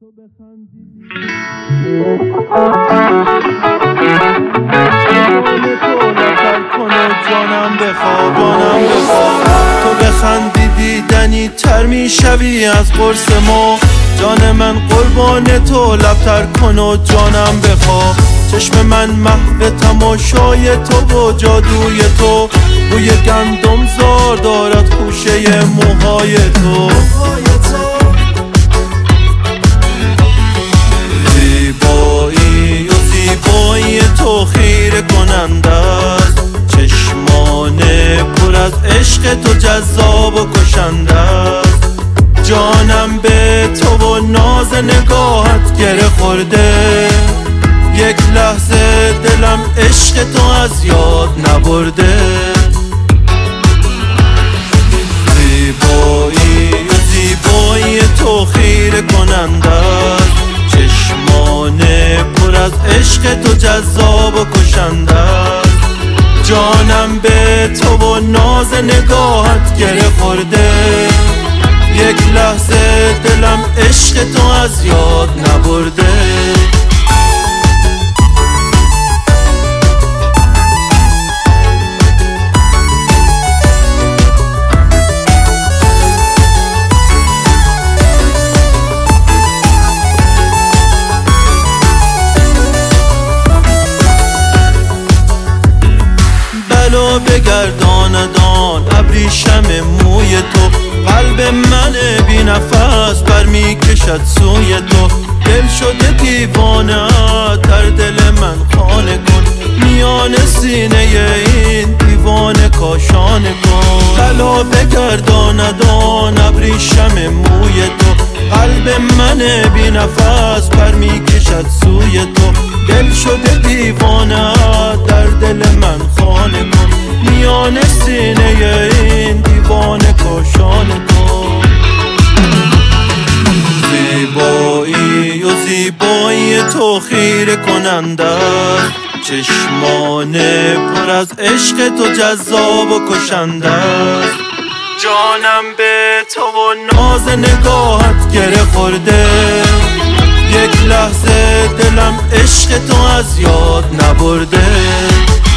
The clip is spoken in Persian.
تو بخندی جانم بخواب تو بخندی دیدنی تر میشوی از قرص ما. جان من قربان تو لبتر کن و جانم بخواب. چشم من محو تماشای تو و جادوی تو. بوی گندم زار دارد خوشه موهای تو. زیبایی و زیبایی تو خیره کننده است. چشمان پر از عشق تو جذاب و کشنده است. جانم به تو و ناز نگاهت گره خورده. یک لحظه دلم عشق تو از یاد نبرده. زیبایی و زیبایی تو خیره کننده است. چشمان پر از عشق تو جذاب و کشنده است. جانم به تو و ناز نگاهت گره خورده. یک لحظه دلم عشق تو از یاد نبرده. بلا بگرداندان ابریشم موی تو. قلب من بی نفس برمی کشد سوی تو. دل شده دیوانه در دل من خانه کن. میان سینه این دیوانه کاشانه کن. بلا بگرداندان ابریشم موی تو. قلب من بی نفس برمی کشد سوی تو. دل شده دیوانه در دل من خانه کن. میان سینه این دیوانه کاشانه کن. زیبایی و زیبایی تو خیره کننده است. چشمان پر از عشق تو جذاب و کشنده است. جانم به تو و ناز نگاهت گره خورده. یک لحظه دلم عشق تو از یاد نبرده.